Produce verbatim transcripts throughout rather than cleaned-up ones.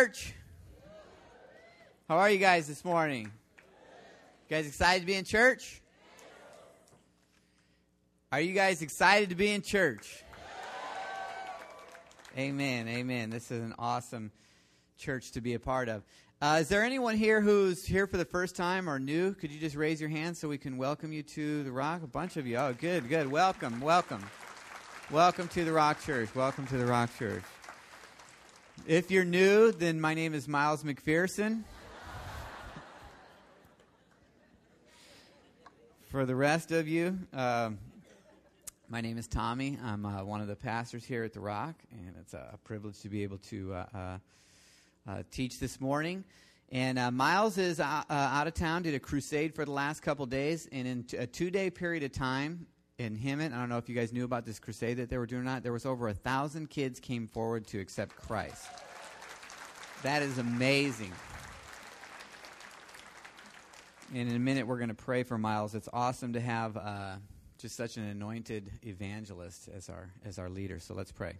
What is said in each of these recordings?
Church. How are you guys this morning? You guys excited to be in church? Are you guys excited to be in church? Amen, amen. This is an awesome church to be a part of. Uh, is there anyone here who's here for the first time or new? Could you just raise your hand so we can welcome you to the Rock? A bunch of you. Oh, good, good. Welcome, welcome. Welcome to the Rock Church. Welcome to the Rock Church. If you're new, then my name is Miles McPherson. For the rest of you, um, my name is Tommy. I'm uh, one of the pastors here at the Rock, and it's a privilege to be able to uh, uh, uh, teach this morning. And uh, Miles is uh, uh, out of town, did a crusade for the last couple days, and in t- a two-day period of time in Hemet, I don't know if you guys knew about this crusade that they were doing or not, there was over a thousand kids came forward to accept Christ. That is amazing. And in a minute, we're going to pray for Miles. It's awesome to have uh, just such an anointed evangelist as our as our leader. So let's pray.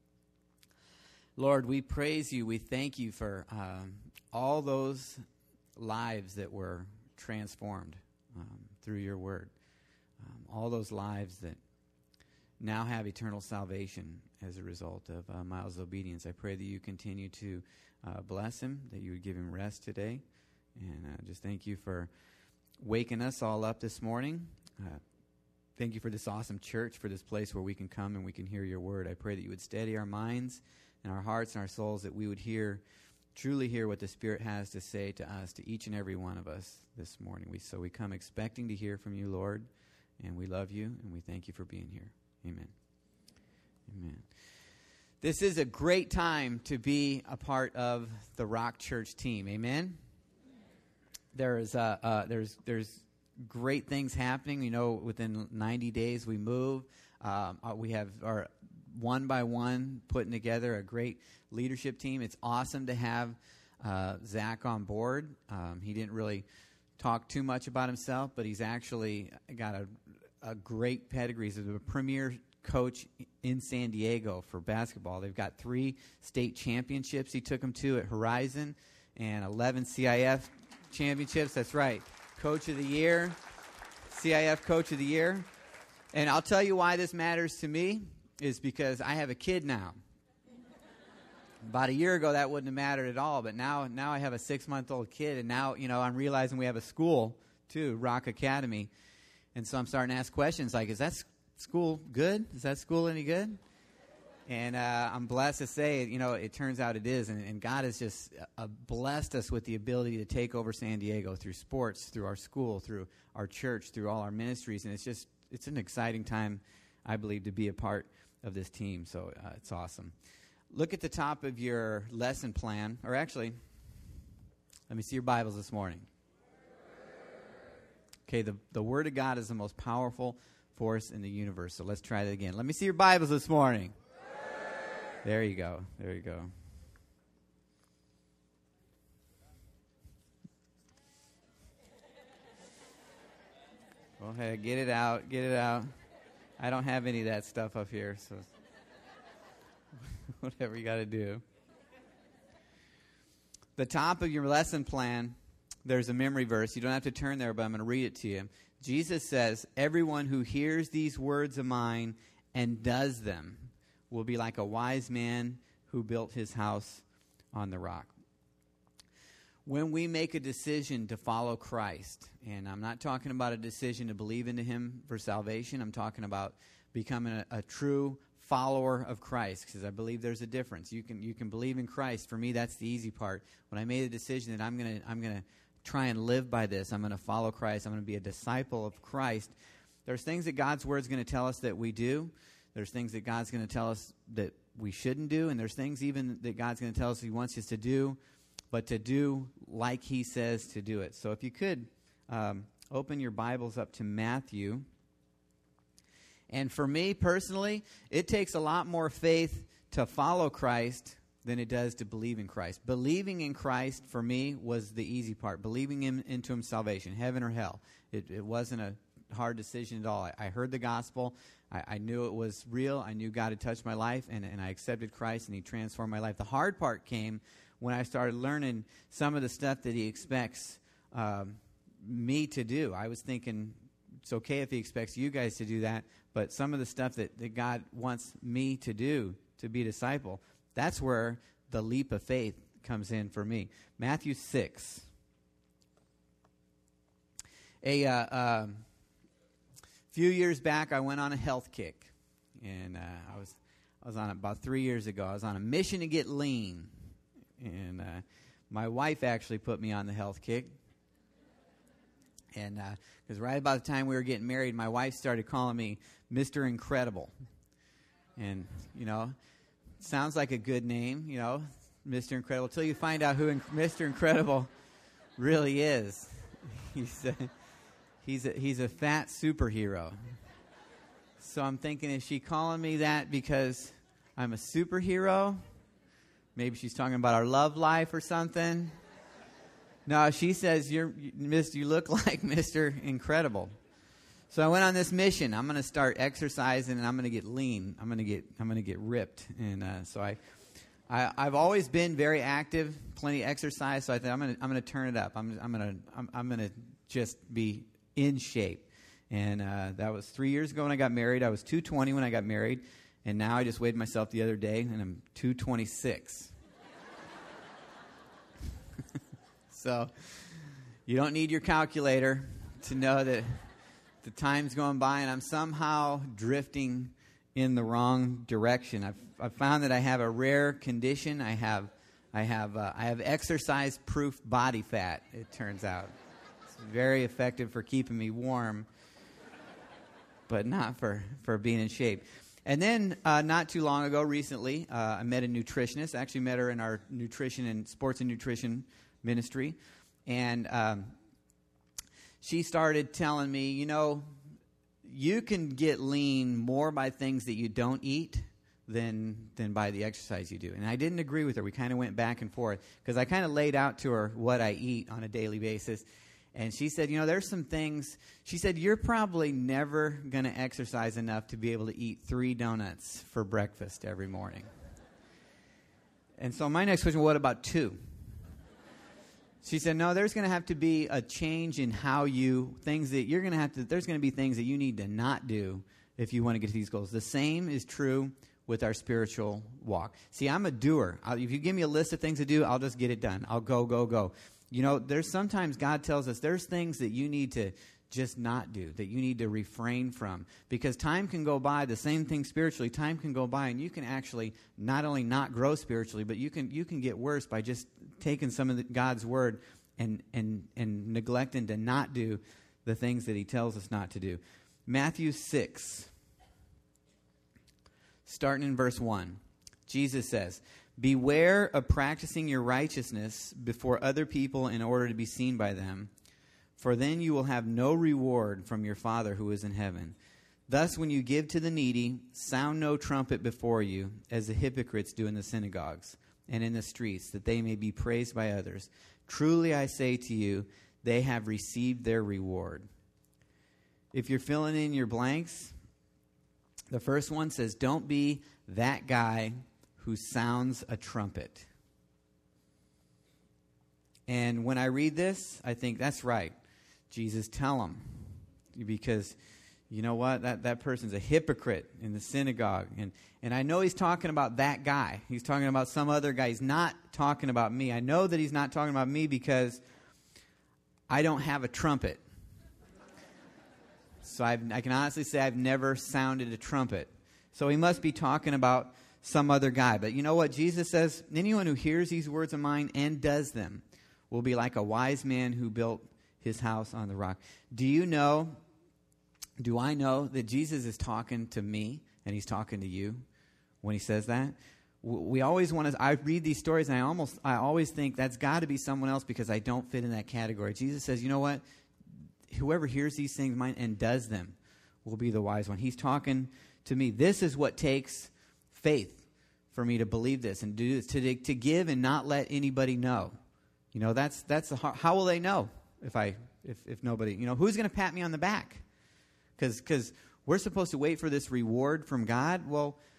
Lord, we praise you. We thank you for um, all those lives that were transformed um, through your word. Um, all those lives that now have eternal salvation as a result of uh, Miles' obedience. I pray that you continue to uh, bless him, that you would give him rest today. And uh, just thank you for waking us all up this morning. Uh, thank you for this awesome church, for this place where we can come and we can hear your word. I pray that you would steady our minds and our hearts and our souls, that we would hear, truly hear what the Spirit has to say to us, to each and every one of us this morning. We So we come expecting to hear from you, Lord, and we love you, and we thank you for being here. Amen. Amen. This is a great time to be a part of the Rock Church team. Amen. There's uh, uh, there's there's great things happening. You know, within ninety days we move. Um, uh, we have our one by one putting together a great leadership team. It's awesome to have uh, Zach on board. Um, he didn't really talk too much about himself, but he's actually got a a great pedigree. He's a premier coach in San Diego for basketball. They've got three state championships he took them to at Horizon, and eleven C I F championships. That's right. Coach of the Year, C I F Coach of the Year. And I'll tell you why this matters to me is because I have a kid now. About a year ago, that wouldn't have mattered at all, but now now I have a six-month-old kid, and now, you know, I'm realizing we have a school, too, Rock Academy. And so I'm starting to ask questions like, is that s- school good? Is that school any good? And uh, I'm blessed to say, you know, it turns out it is. And, and God has just uh, blessed us with the ability to take over San Diego through sports, through our school, through our church, through all our ministries. And it's just, it's an exciting time, I believe, to be a part of this team. So uh, it's awesome. Look at the top of your lesson plan. Or actually, let me see your Bibles this morning. Okay, the, the Word of God is the most powerful force in the universe. So let's try that again. Let me see your Bibles this morning. There you go. There you go. Go ahead, get it out, get it out. I don't have any of that stuff up here, so whatever you got to do. The top of your lesson plan, there's a memory verse. You don't have to turn there, but I'm going to read it to you. Jesus says, "Everyone who hears these words of mine and does them will be like a wise man who built his house on the rock." When we make a decision to follow Christ, and I'm not talking about a decision to believe into him for salvation, I'm talking about becoming a, a true follower of Christ, because I believe there's a difference. You can you can believe in Christ. For me, that's the easy part. When I made a decision that I'm gonna I'm gonna try and live by this, I'm gonna follow Christ, I'm gonna be a disciple of Christ. There's things that God's word is going to tell us that we do. There's things that God's going to tell us that we shouldn't do, and there's things even that God's going to tell us he wants us to do, but to do like he says to do it. So if you could um, open your Bibles up to Matthew. And for me personally, it takes a lot more faith to follow Christ than it does to believe in Christ. Believing in Christ, for me, was the easy part. Believing him into him salvation, heaven or hell. It, it wasn't a hard decision at all. I, I heard the gospel. I, I knew it was real. I knew God had touched my life, and, and I accepted Christ, and he transformed my life. The hard part came when I started learning some of the stuff that he expects um, me to do. I was thinking it's okay if he expects you guys to do that, but some of the stuff that, that God wants me to do to be a disciple, that's where the leap of faith comes in for me. Matthew six. A uh, uh, few years back, I went on a health kick, and uh, I was I was on it about three years ago. I was on a mission to get lean, and uh, my wife actually put me on the health kick. And because uh, right about the time we were getting married, my wife started calling me Mister Incredible. And, you know, sounds like a good name, you know, Mister Incredible, until you find out who in- Mister Incredible really is. He's a, he's, a, he's a fat superhero. So I'm thinking, is she calling me that because I'm a superhero? Maybe she's talking about our love life or something. No, she says, you're, Mister you look like Mister Incredible. So I went on this mission. I'm going to start exercising, and I'm going to get lean. I'm going to get I'm going to get ripped. And uh, so I, I I've always been very active, plenty of exercise. So I think I'm going to I'm going to turn it up. I'm I'm going to I'm, I'm going to just be in shape. And uh, that was three years ago when I got married. I was two twenty when I got married, and now I just weighed myself the other day, and I'm two twenty-six. So you don't need your calculator to know that the time's going by and I'm somehow drifting in the wrong direction. I've, I've found that I have a rare condition. I have I have uh, I have exercise-proof body fat, it turns out. It's very effective for keeping me warm, but not for, for being in shape. And then uh, not too long ago, recently, uh, I met a nutritionist. I actually met her in our nutrition and sports and nutrition ministry, and um, she started telling me, you know, you can get lean more by things that you don't eat than than by the exercise you do. And I didn't agree with her. We kind of went back and forth because I kind of laid out to her what I eat on a daily basis. And she said, you know, there's some things. She said, you're probably never going to exercise enough to be able to eat three donuts for breakfast every morning. And so my next question, what about two? She said, no, there's going to have to be a change in how you, things that you're going to have to, there's going to be things that you need to not do if you want to get to these goals. The same is true with our spiritual walk. See, I'm a doer. I'll, if you give me a list of things to do, I'll just get it done. I'll go, go, go. You know, there's sometimes God tells us there's things that you need to just not do, that you need to refrain from. Because time can go by, the same thing spiritually, time can go by, and you can actually not only not grow spiritually, but you can you can get worse by just taking some of the, God's word and, and, and neglecting to not do the things that he tells us not to do. Matthew six, starting in verse one, Jesus says, beware of practicing your righteousness before other people in order to be seen by them, for then you will have no reward from your Father who is in heaven. Thus, when you give to the needy, sound no trumpet before you, as the hypocrites do in the synagogues and in the streets, that they may be praised by others. Truly I say to you, they have received their reward. If you're filling in your blanks, the first one says, don't be that guy who sounds a trumpet. And when I read this, I think that's right. Jesus, tell them. Because you know what? That, that person's a hypocrite in the synagogue. And, and I know he's talking about that guy. He's talking about some other guy. He's not talking about me. I know that he's not talking about me because I don't have a trumpet. So I've, I can honestly say I've never sounded a trumpet. So he must be talking about some other guy. But you know what? Jesus says, anyone who hears these words of mine and does them will be like a wise man who built his house on the rock. Do you know, do I know that Jesus is talking to me and he's talking to you when he says that? We always want to, I read these stories and I almost, I always think that's got to be someone else because I don't fit in that category. Jesus says, you know what? Whoever hears these things mine and does them will be the wise one. He's talking to me. This is what takes faith for me to believe this and do this, to, to give and not let anybody know. You know, that's that's the, how will they know if I if, if nobody, you know, who's going to pat me on the back? Because because we're supposed to wait for this reward from God. Well,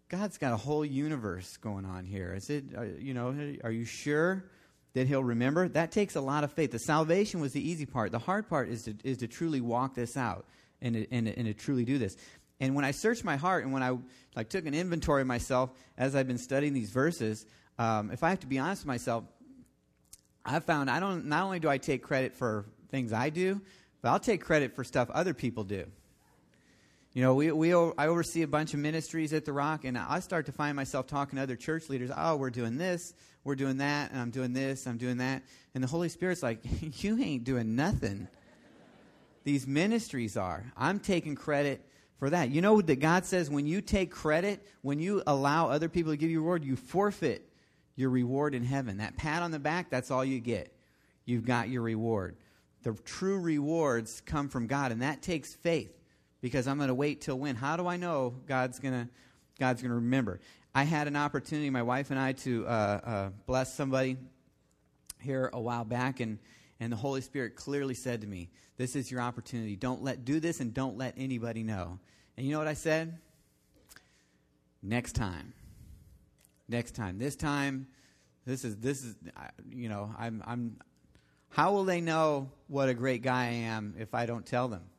God's got a whole universe going on here. Is it, uh, you know, are you sure that he'll remember? That takes a lot of faith. The salvation was the easy part. The hard part is to, is to truly walk this out and to, and, to, and to truly do this. And when I searched my heart and when I like took an inventory of myself as I've been studying these verses, um, if I have to be honest with myself, I found I don't, not only do I take credit for things I do, but I'll take credit for stuff other people do. You know, we we I oversee a bunch of ministries at The Rock, and I start to find myself talking to other church leaders. Oh, we're doing this, we're doing that, and I'm doing this, I'm doing that. And the Holy Spirit's like, you ain't doing nothing. These ministries are. I'm taking credit for that. You know that God says when you take credit, when you allow other people to give you a reward, you forfeit your reward in heaven. That pat on the back, that's all you get. You've got your reward. The true rewards come from God, and that takes faith. Because I'm going to wait till when? How do I know God's going to God's going to remember? I had an opportunity, my wife and I, to uh, uh, bless somebody here a while back, and, and the Holy Spirit clearly said to me, this is your opportunity. Don't let do this and don't let anybody know. And you know what I said? Next time. Next time. This time, this is, this is you know, I'm, I'm, how will they know what a great guy I am if I don't tell them?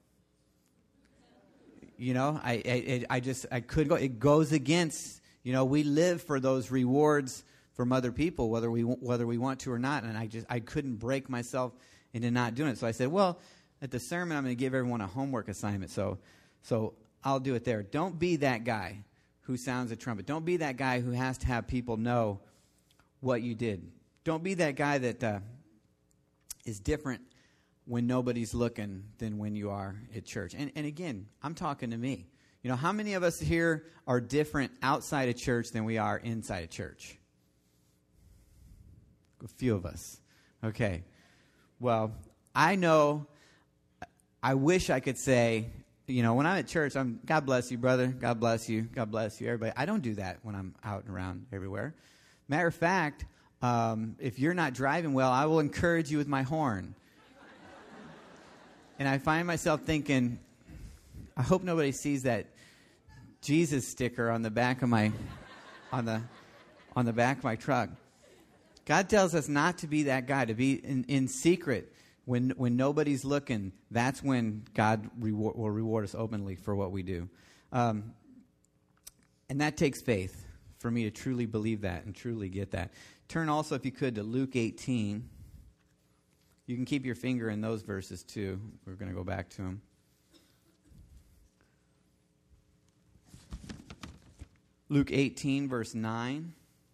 You know, I, I I just, I couldn't go. It goes against, you know, we live for those rewards from other people, whether we whether we want to or not. And I just, I couldn't break myself into not doing it. So I said, well, at the sermon, I'm going to give everyone a homework assignment. So, so I'll do it there. Don't be that guy who sounds a trumpet. Don't be that guy who has to have people know what you did. Don't be that guy that uh, is different when nobody's looking than when you are at church. And, and again, I'm talking to me. You know, how many of us here are different outside of church than we are inside of church? A few of us. Okay. Well, I know, I wish I could say, you know, when I'm at church, I'm, God bless you, brother. God bless you. God bless you, everybody. I don't do that when I'm out and around everywhere. Matter of fact, um, if you're not driving well, I will encourage you with my horn. And I find myself thinking, I hope nobody sees that Jesus sticker on the back of my, on the, on the back of my truck. God tells us not to be that guy, to be in, in secret when when nobody's looking. That's when God reward, will reward us openly for what we do, um, and that takes faith for me to truly believe that and truly get that. Turn also, if you could, to Luke eighteen. You can keep your finger in those verses too. We're going to go back to them. Luke eighteen, verse nine.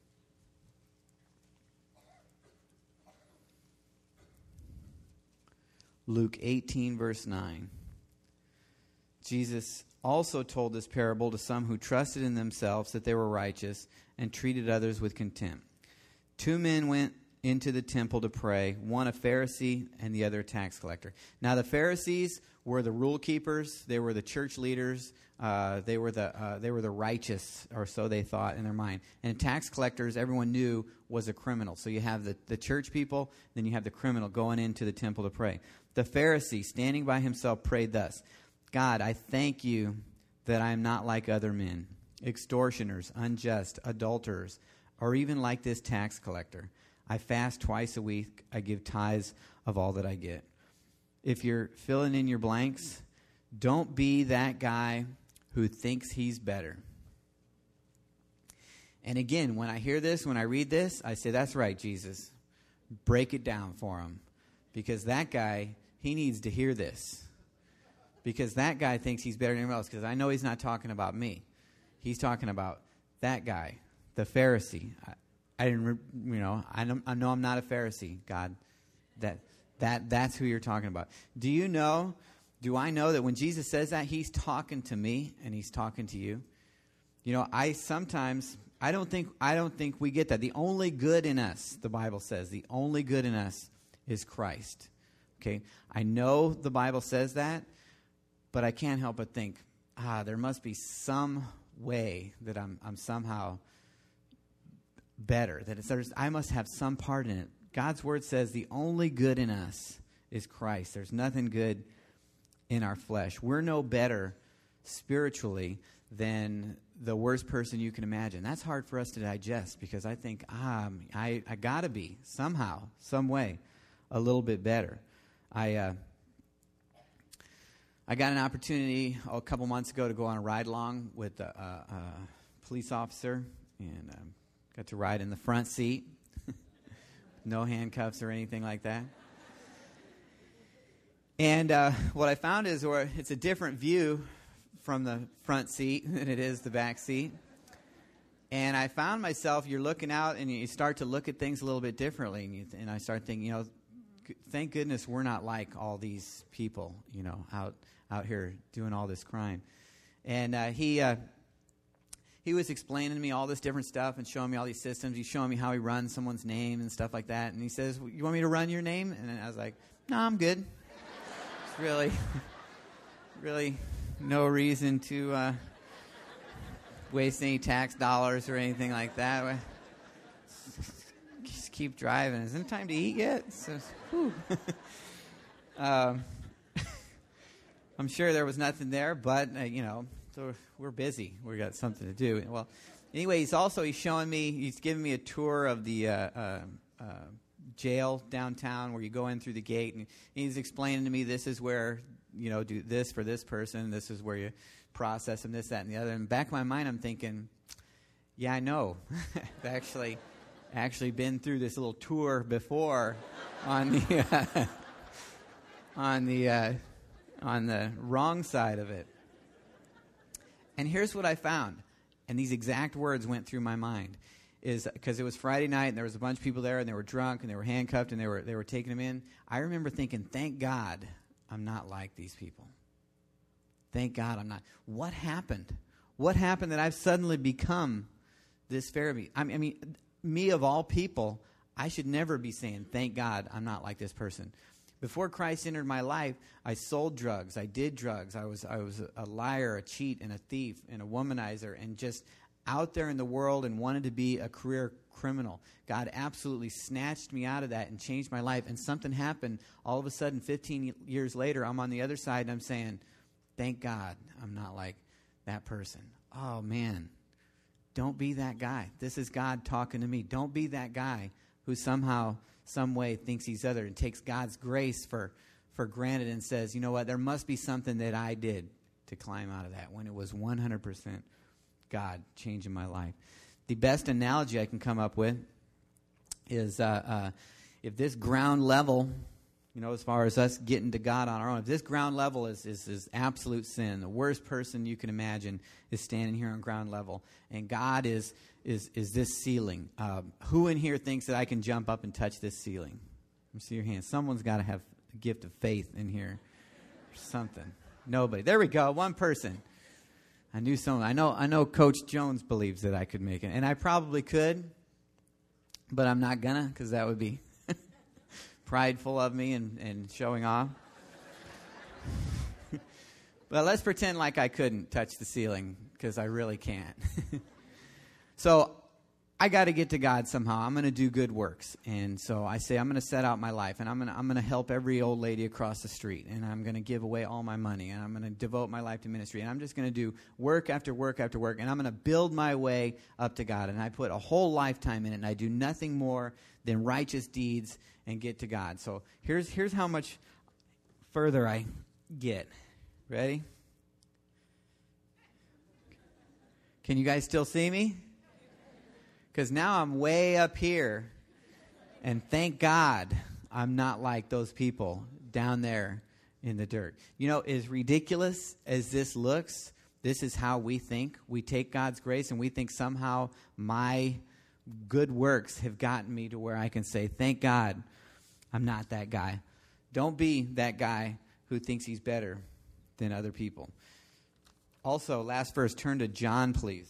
Luke eighteen, verse nine. Jesus also told this parable to some who trusted in themselves that they were righteous and treated others with contempt. Two men went into the temple to pray, one a Pharisee and the other a tax collector. Now the Pharisees were the rule keepers, they were the church leaders, uh, they were the uh, they were the righteous, or so they thought in their mind. And tax collectors, everyone knew, was a criminal. So you have the, the church people, then you have the criminal going into the temple to pray. The Pharisee, standing by himself, prayed thus: God, I thank you that I am not like other men, extortioners, unjust, adulterers, or even like this tax collector. I fast twice a week. I give tithes of all that I get. If you're filling in your blanks, don't be that guy who thinks he's better. And again, when I hear this, when I read this, I say, that's right, Jesus. Break it down for him. Because that guy, he needs to hear this. Because that guy thinks he's better than anyone else. Because I know he's not talking about me. He's talking about that guy, the Pharisee. I, I didn't, you know, I know, I know I'm not a Pharisee, God. That that that's who you're talking about. Do you know, do I know that when Jesus says that, he's talking to me and he's talking to you? You know, I sometimes, I don't think, I don't think we get that. The only good in us, the Bible says, the only good in us is Christ. Okay? I know the Bible says that, but I can't help but think, ah, there must be some way that I'm I'm somehow better, that it's, there's, I must have some part in it. God's word says the only good in us is Christ. There's nothing good in our flesh. We're no better spiritually than the worst person you can imagine. That's hard for us to digest because I think, ah, I, I got to be somehow, some way, a little bit better. I uh, I got an opportunity oh, a couple months ago to go on a ride-along with a, a, a police officer, and um, got to ride in the front seat. No handcuffs or anything like that. And uh, what I found is or it's a different view from the front seat than it is the back seat. And I found myself, you're looking out and you start to look at things a little bit differently. And, you th- and I start thinking, you know, g- thank goodness we're not like all these people, you know, out out here doing all this crime. And uh, he uh, he was explaining to me all this different stuff and showing me all these systems. He's showing me how he runs someone's name and stuff like that. And he says, you want me to run your name? And I was like, no, I'm good. It's really, really no reason to uh, waste any tax dollars or anything like that. Just keep driving. Isn't it time to eat yet? So, um, I'm sure there was nothing there, but, uh, you know, so we're busy. We got something to do. Well, anyway, he's also, he's showing me, he's giving me a tour of the uh, uh, uh, jail downtown where you go in through the gate, and he's explaining to me this is where, you know, do this for this person, this is where you process them, this, that, and the other. And back of my mind, I'm thinking, yeah, I know. I've actually, actually been through this little tour before on the, uh, on the, uh, on the wrong side of it. And here's what I found, and these exact words went through my mind, is because it was Friday night and there was a bunch of people there and they were drunk and they were handcuffed and they were they were taking them in. I remember thinking, thank God I'm not like these people. Thank God I'm not. What happened? What happened that I've suddenly become this Pharisee? I mean, I mean, me of all people, I should never be saying, thank God I'm not like this person. Before Christ entered my life, I sold drugs. I did drugs. I was I was a liar, a cheat, and a thief, and a womanizer, and just out there in the world and wanted to be a career criminal. God absolutely snatched me out of that and changed my life. And something happened. All of a sudden, fifteen years later, I'm on the other side, and I'm saying, thank God I'm not like that person. Oh, man. Don't be that guy. This is God talking to me. Don't be that guy who somehow, some way thinks he's other and takes God's grace for, for granted and says, you know what, there must be something that I did to climb out of that when it was one hundred percent God changing my life. The best analogy I can come up with is uh, uh, if this ground level, you know, as far as us getting to God on our own, if this ground level is, is, is absolute sin, the worst person you can imagine is standing here on ground level, and God is is is this ceiling. Um, who in here thinks that I can jump up and touch this ceiling? Let me see your hand. Someone's got to have a gift of faith in here or something. Nobody. There we go. One person. I knew someone. I know I know Coach Jones believes that I could make it, and I probably could, but I'm not gonna because that would be prideful of me and, and showing off. But let's pretend like I couldn't touch the ceiling because I really can't. So I got to get to God somehow. I'm going to do good works. And so I say I'm going to set out my life, and I'm going to I'm going to help every old lady across the street, and I'm going to give away all my money, and I'm going to devote my life to ministry, and I'm just going to do work after work after work, and I'm going to build my way up to God. And I put a whole lifetime in it, and I do nothing more than righteous deeds and get to God. So here's here's how much further I get. Ready? Can you guys still see me? Because now I'm way up here, and thank God I'm not like those people down there in the dirt. You know, as ridiculous as this looks, this is how we think. We take God's grace, and we think somehow my good works have gotten me to where I can say, thank God I'm not that guy. Don't be that guy who thinks he's better than other people. Also, last verse, turn to John, please.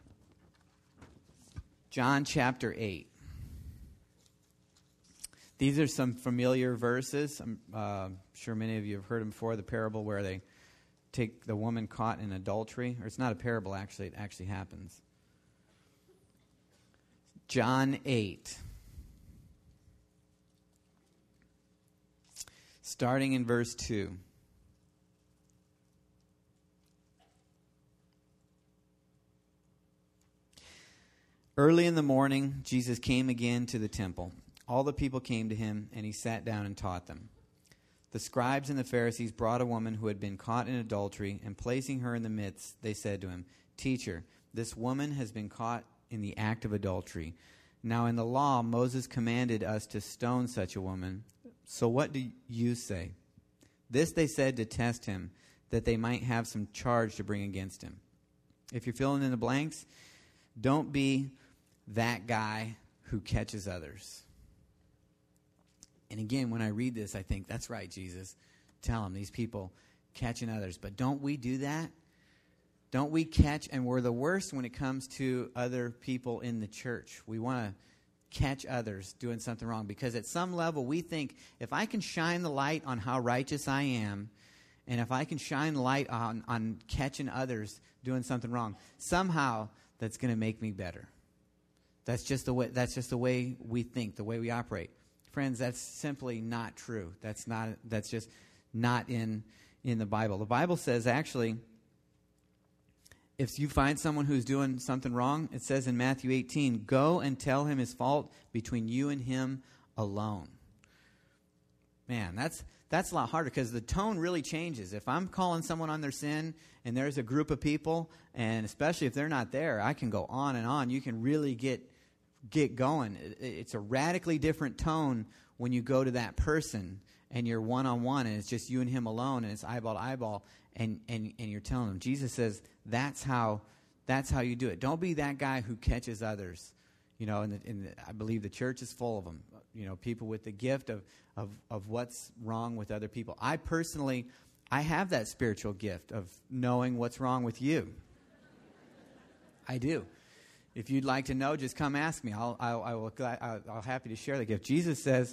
John chapter eight. These are some familiar verses. I'm uh, sure many of you have heard them before. The parable where they take the woman caught in adultery. Or it's not a parable, actually. It actually happens. John eight. Starting in verse two. Early in the morning, Jesus came again to the temple. All the people came to him, and he sat down and taught them. The scribes and the Pharisees brought a woman who had been caught in adultery, and placing her in the midst, they said to him, "Teacher, this woman has been caught in the act of adultery. Now in the law, Moses commanded us to stone such a woman. So what do you say?" This they said to test him, that they might have some charge to bring against him. If you're filling in the blanks, don't be that guy who catches others. And again, when I read this, I think, that's right, Jesus. Tell them, these people catching others. But don't we do that? Don't we catch, and we're the worst when it comes to other people in the church. We want to catch others doing something wrong, because at some level we think, if I can shine the light on how righteous I am, and if I can shine the light on, on catching others doing something wrong, somehow that's going to make me better. That's just the way. That's just the way we think, the way we operate, friends. That's simply not true. That's not. That's just not in in the Bible. The Bible says, actually, if you find someone who's doing something wrong, it says in Matthew eighteen, "Go and tell him his fault between you and him alone." Man, that's that's a lot harder, because the tone really changes. If I'm calling someone on their sin and there's a group of people, and especially if they're not there, I can go on and on. You can really get get going. It's a radically different tone when you go to that person and you're one-on-one and it's just you and him alone and it's eyeball to eyeball, and, and, and you're telling them. Jesus says that's how that's how you do it. Don't be that guy who catches others. You know, and, the, and the, I believe the church is full of them. You know, people with the gift of, of, of what's wrong with other people. I personally, I have that spiritual gift of knowing what's wrong with you. I do. If you'd like to know, just come ask me. I'll, I'll, I will, I'll, I'll happy to share the gift. Jesus says,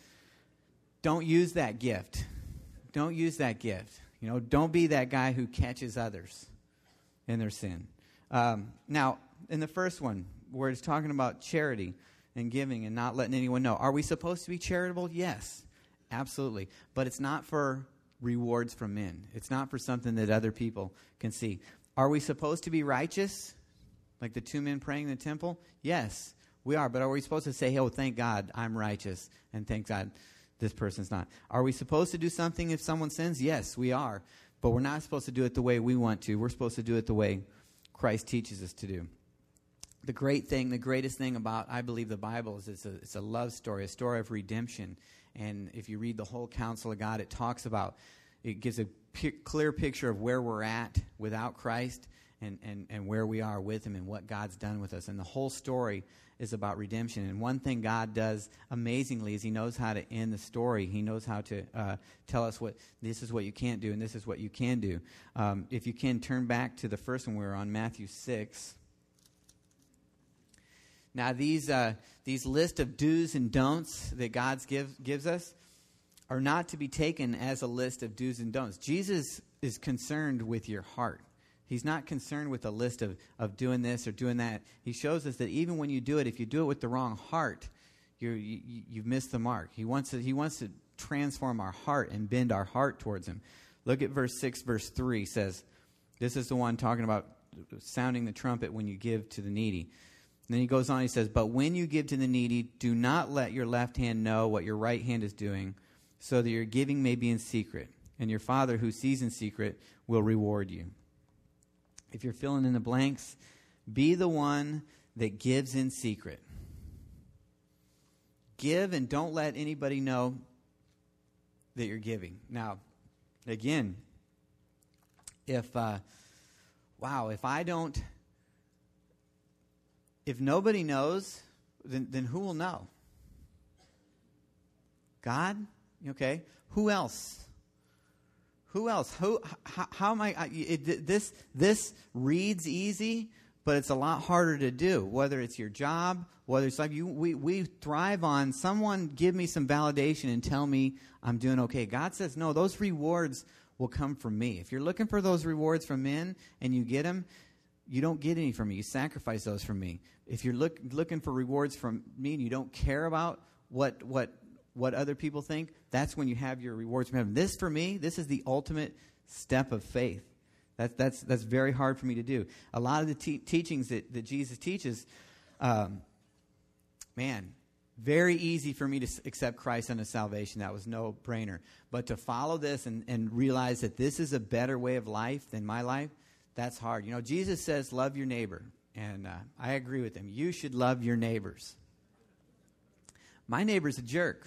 don't use that gift. Don't use that gift. You know, don't be that guy who catches others in their sin. Um, now, in the first one, where it's talking about charity and giving and not letting anyone know. Are we supposed to be charitable? Yes, absolutely. But it's not for rewards from men. It's not for something that other people can see. Are we supposed to be righteous? Like the two men praying in the temple? Yes, we are. But are we supposed to say, oh, thank God I'm righteous, and thank God this person's not? Are we supposed to do something if someone sins? Yes, we are. But we're not supposed to do it the way we want to. We're supposed to do it the way Christ teaches us to do. The great thing, the greatest thing about, I believe, the Bible is it's a, it's a love story, a story of redemption. And if you read the whole counsel of God, it talks about, it gives a p- clear picture of where we're at without Christ and, and, and where we are with him and what God's done with us. And the whole story is about redemption. And one thing God does amazingly is he knows how to end the story. He knows how to uh, tell us what this is what you can't do and this is what you can do. Um, if you can, turn back to the first one we were on, Matthew six. Now, these uh, these list of do's and don'ts that God give, gives us are not to be taken as a list of do's and don'ts. Jesus is concerned with your heart. He's not concerned with a list of, of doing this or doing that. He shows us that even when you do it, if you do it with the wrong heart, you're, you, you've missed the mark. He wants to, he wants to transform our heart and bend our heart towards him. Look at verse six, verse three says, this is the one talking about sounding the trumpet when you give to the needy. And then he goes on, he says, but when you give to the needy, do not let your left hand know what your right hand is doing, so that your giving may be in secret, and your Father who sees in secret will reward you. If you're filling in the blanks, be the one that gives in secret. Give and don't let anybody know that you're giving. Now, again, if, uh, wow, if I don't... If nobody knows, then, then who will know? God? Okay. Who else? Who else? Who? How, how am I? I it, this this reads easy, but it's a lot harder to do. Whether it's your job, whether it's like you, we we thrive on someone give me some validation and tell me I'm doing okay. God says no. Those rewards will come from me. If you're looking for those rewards from men and you get them, you don't get any from me. You sacrifice those from me. If you're look, looking for rewards from me and you don't care about what what what other people think, that's when you have your rewards from heaven. This, for me, this is the ultimate step of faith. That's that's that's very hard for me to do. A lot of the te- teachings that, that Jesus teaches, Um, man, very easy for me to accept Christ unto salvation. That was no brainer. But to follow this and, and realize that this is a better way of life than my life, that's hard. You know, Jesus says, love your neighbor. And uh, I agree with him. You should love your neighbors. My neighbor's a jerk.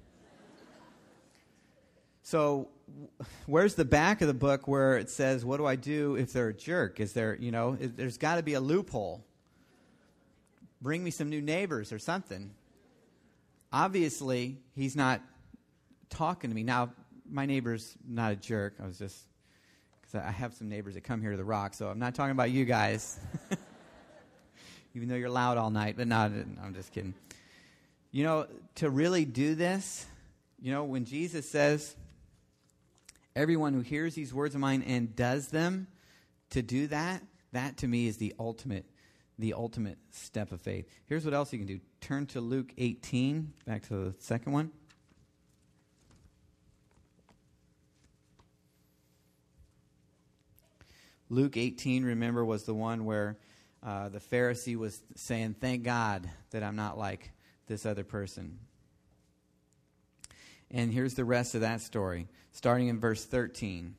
So where's the back of the book where it says, what do I do if they're a jerk? Is there, you know, is, there's got to be a loophole. Bring me some new neighbors or something. Obviously, he's not talking to me. Now, my neighbor's not a jerk. I was just, because I have some neighbors that come here to the Rock, so I'm not talking about you guys. Even though you're loud all night, but no, I'm just kidding. You know, to really do this, you know, when Jesus says, everyone who hears these words of mine and does them, to do that, that to me is the ultimate, the ultimate step of faith. Here's what else you can do. Turn to Luke eighteen, back to the second one. Luke eighteen, remember, was the one where uh, the Pharisee was saying, thank God that I'm not like this other person. And here's the rest of that story, starting in verse thirteen.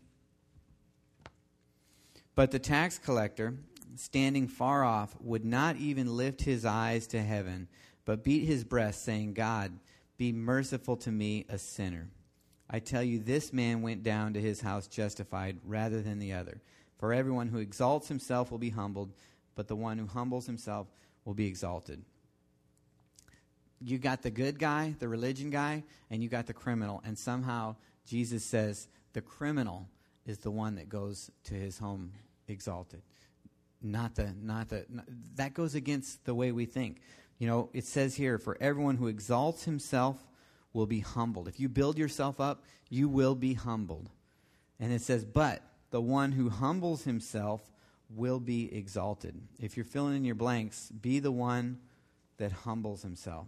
But the tax collector, standing far off, would not even lift his eyes to heaven, but beat his breast, saying, God, be merciful to me, a sinner. I tell you, this man went down to his house justified rather than the other. For everyone who exalts himself will be humbled, but the one who humbles himself will be exalted. You got the good guy, the religion guy, and you got the criminal. And somehow Jesus says the criminal is the one that goes to his home exalted. Not the, not the, not, that goes against the way we think. You know, it says here, for everyone who exalts himself will be humbled. If you build yourself up, you will be humbled. And it says, but the one who humbles himself will be exalted. If you're filling in your blanks, be the one that humbles himself.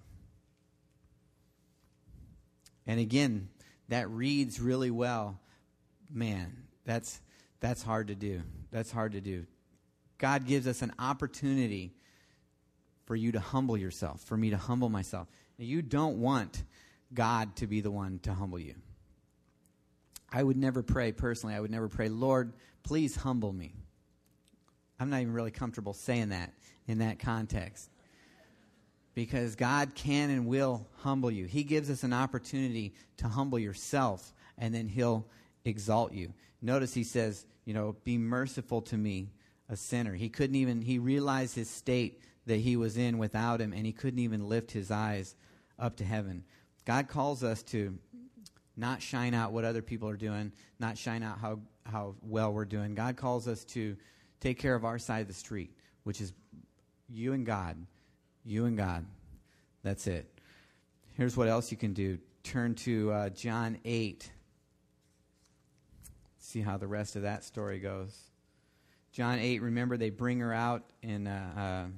And again, that reads really well. Man, that's that's hard to do. That's hard to do. God gives us an opportunity for you to humble yourself, for me to humble myself. Now, you don't want God to be the one to humble you. I would never pray, personally, I would never pray, Lord, please humble me. I'm not even really comfortable saying that in that context. Because God can and will humble you. He gives us an opportunity to humble yourself, and then he'll exalt you. Notice he says, you know, be merciful to me, a sinner. He couldn't even, he realized his state that he was in without him, and he couldn't even lift his eyes up to heaven. God calls us to not shine out what other people are doing, not shine out how, how well we're doing. God calls us to take care of our side of the street, which is you and God. You and God. That's it. Here's what else you can do. Turn to uh, John eight. See how the rest of that story goes. John eight, remember they bring her out in uh, uh,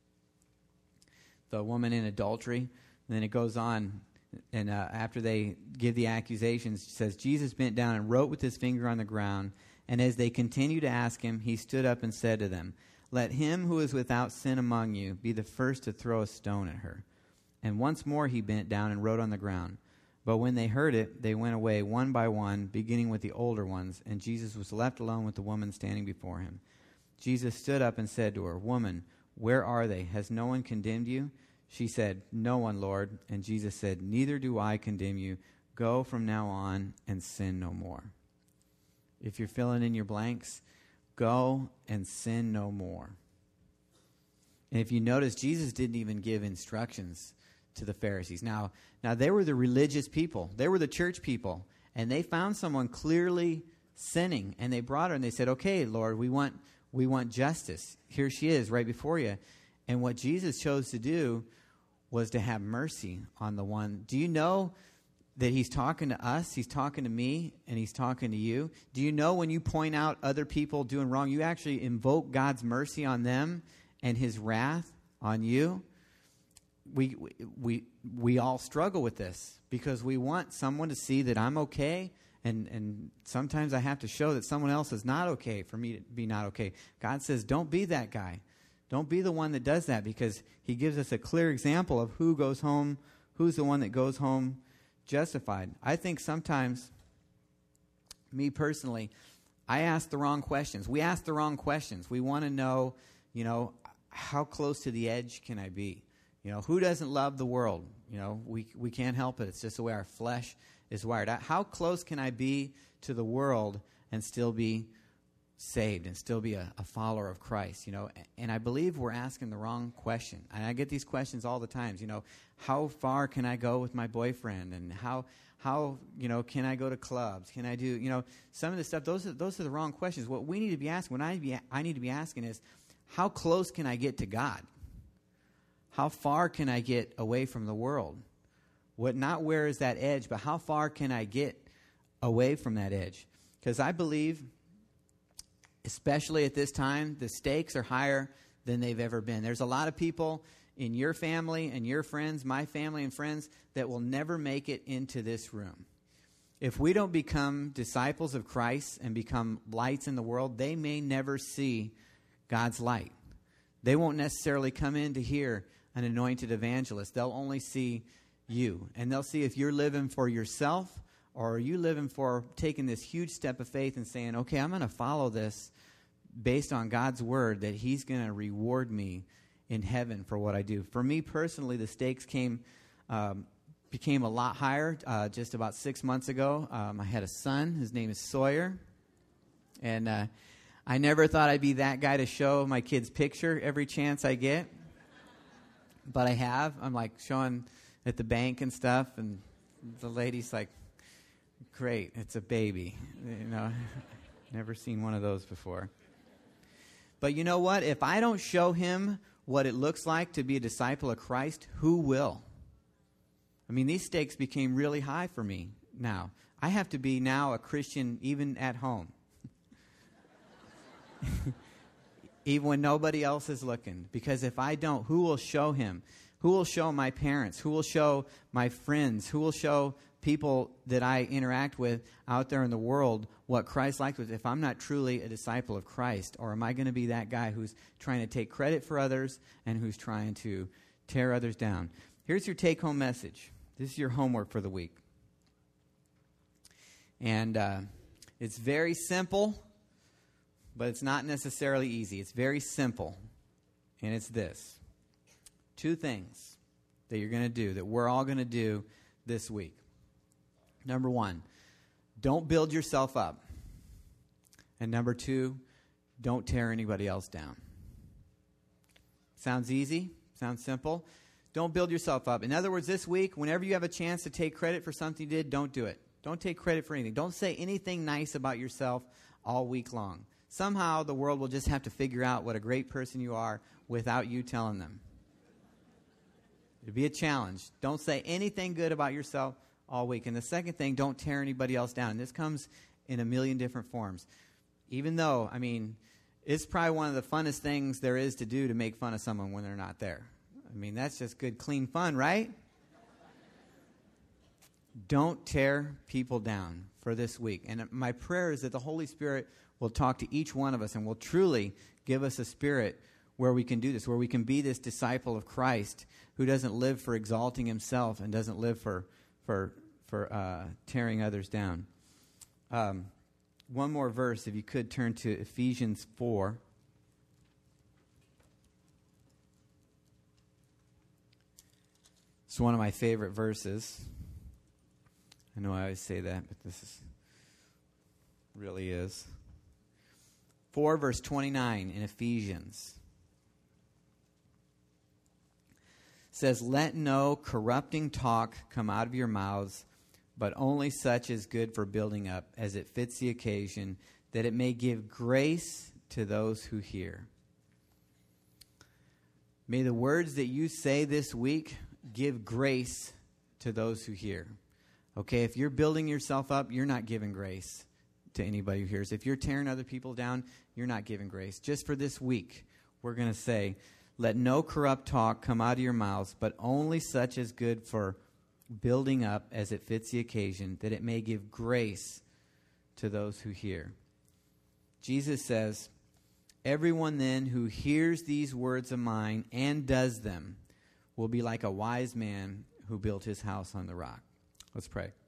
the woman in adultery. And then it goes on, and uh, after they give the accusations, it says, Jesus bent down and wrote with his finger on the ground. And as they continued to ask him, he stood up and said to them, let him who is without sin among you be the first to throw a stone at her. And once more he bent down and wrote on the ground. But when they heard it, they went away one by one, beginning with the older ones, and Jesus was left alone with the woman standing before him. Jesus stood up and said to her, Woman, where are they? Has no one condemned you? She said, No one, Lord. And Jesus said, Neither do I condemn you. Go from now on and sin no more. If you're filling in your blanks, go and sin no more. And if you notice, Jesus didn't even give instructions to the Pharisees. Now, now they were the religious people. They were the church people. And they found someone clearly sinning. And they brought her and they said, okay, Lord, we want we want justice. Here she is right before you. And what Jesus chose to do was to have mercy on the one. Do you know that he's talking to us, he's talking to me, and he's talking to you? Do you know when you point out other people doing wrong, you actually invoke God's mercy on them and his wrath on you? We, we, we all struggle with this because we want someone to see that I'm okay, and, and sometimes I have to show that someone else is not okay for me to be not okay. God says, don't be that guy. Don't be the one that does that, because he gives us a clear example of who goes home, who's the one that goes home justified. I think sometimes, me personally, I ask the wrong questions. We ask the wrong questions. We want to know, you know, how close to the edge can I be? You know, who doesn't love the world? You know, we we can't help it. It's just the way our flesh is wired. How close can I be to the world and still be saved and still be a, a follower of Christ? You know, and I believe we're asking the wrong question. And I get these questions all the times. You know, how far can I go with my boyfriend? And how how you know can I go to clubs? Can I do you know some of the stuff? Those are those are the wrong questions. What we need to be asking, what I be I need to be asking is, how close can I get to God? How far can I get away from the world? What, not where is that edge, but how far can I get away from that edge? Because I believe, especially at this time, the stakes are higher than they've ever been. There's a lot of people in your family and your friends, my family and friends, that will never make it into this room. If we don't become disciples of Christ and become lights in the world, they may never see God's light. They won't necessarily come in to hear an anointed evangelist. They'll only see you. And they'll see if you're living for yourself, or are you living for taking this huge step of faith and saying, okay, I'm going to follow this based on God's word, that he's going to reward me in heaven for what I do. For me personally, the stakes came um, became a lot higher uh, just about six months ago. Um, I had a son. His name is Sawyer. And uh, I never thought I'd be that guy to show my kid's picture every chance I get. But I have. I'm like showing at the bank and stuff, and the lady's like, great, it's a baby. You know, never seen one of those before. But you know what? If I don't show him what it looks like to be a disciple of Christ, who will? I mean, these stakes became really high for me now. I have to be now a Christian even at home. Even when nobody else is looking. Because if I don't, who will show him? Who will show my parents? Who will show my friends? Who will show people that I interact with out there in the world what Christ liked with if I'm not truly a disciple of Christ? Or am I going to be that guy who's trying to take credit for others and who's trying to tear others down? Here's your take-home message. This is your homework for the week. And uh, it's very simple, but it's not necessarily easy. It's very simple, and it's this. Two things that you're going to do, that we're all going to do this week. Number one, don't build yourself up. And number two, don't tear anybody else down. Sounds easy? Sounds simple? Don't build yourself up. In other words, this week, whenever you have a chance to take credit for something you did, don't do it. Don't take credit for anything. Don't say anything nice about yourself all week long. Somehow the world will just have to figure out what a great person you are without you telling them. It'll be a challenge. Don't say anything good about yourself all week. And the second thing, don't tear anybody else down. And this comes in a million different forms. Even though, I mean, it's probably one of the funnest things there is to do to make fun of someone when they're not there. I mean, that's just good, clean fun, right? Don't tear people down for this week. And my prayer is that the Holy Spirit will talk to each one of us and will truly give us a spirit where we can do this, where we can be this disciple of Christ who doesn't live for exalting himself and doesn't live for for for uh, tearing others down. Um, one more verse, if you could turn to Ephesians four. It's one of my favorite verses. I know I always say that, but this is really is. four verse twenty-nine in Ephesians. Says, let no corrupting talk come out of your mouths, but only such as good for building up, as it fits the occasion, that it may give grace to those who hear. May the words that you say this week give grace to those who hear. Okay, if you're building yourself up, you're not giving grace to anybody who hears. If you're tearing other people down, you're not giving grace. Just for this week, we're going to say, let no corrupt talk come out of your mouths, but only such as good for building up as it fits the occasion, that it may give grace to those who hear. Jesus says, Everyone then who hears these words of mine and does them will be like a wise man who built his house on the rock. Let's pray.